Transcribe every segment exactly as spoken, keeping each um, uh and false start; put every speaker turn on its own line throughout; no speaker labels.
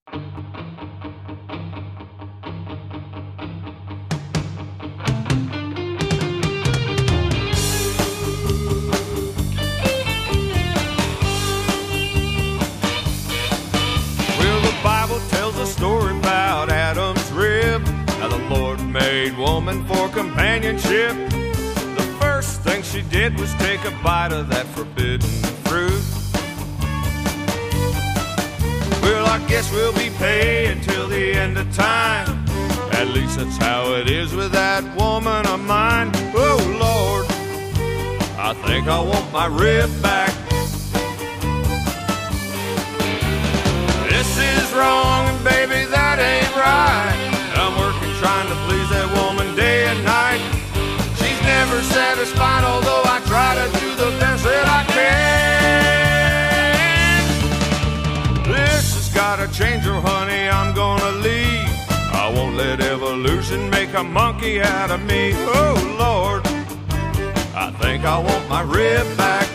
Well, the Bible tells a story about Adam's rib, how the Lord made woman for companionship. The first thing she did was take a bite of that forbidden fruit. Well, I guess we'll be paying till the end of time. At least that's how it is with that woman of mine. Oh, Lord, I think I want my rib back. This is wrong, and baby, that ain't right. I'm working trying to please that woman day and night. She's never satisfied, although I try to do the best that I can. This has gotta change, oh honey, I'm gonna leave. I won't let evolution make a monkey out of me. Oh Lord, I think I want my rib back.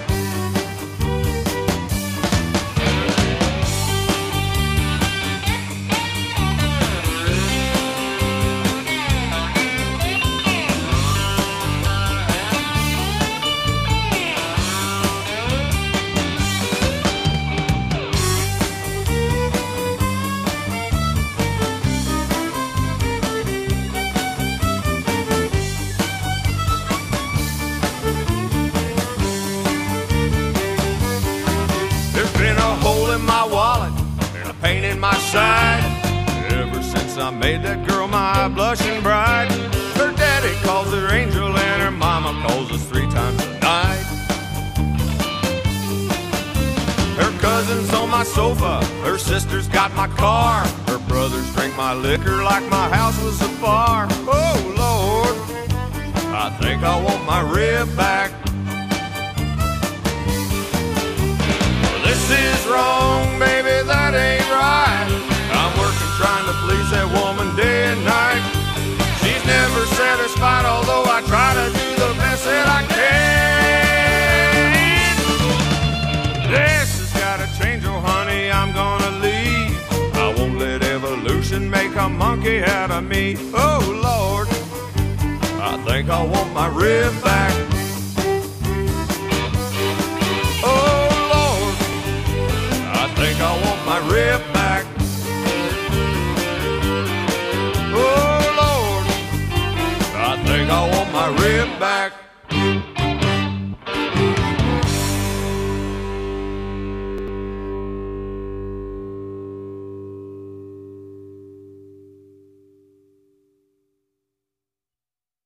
Hole in my wallet and a pain in my side. Ever since I made that girl my blushing bride. Her daddy calls her angel and her mama calls us three times a night. Her cousin's on my sofa, her sister's got my car. Her brothers drink my liquor like my house was a bar. Oh Lord, I think I want my rib back. This is wrong, baby, that ain't right. I'm working trying to please that woman day and night. She's never satisfied, although I try to do the best that I can. This has gotta change, oh honey, I'm gonna leave. I won't let evolution make a monkey out of me. Oh Lord, I think I want my rib back. I think I want my rib back. Oh Lord, I think I want my rib back.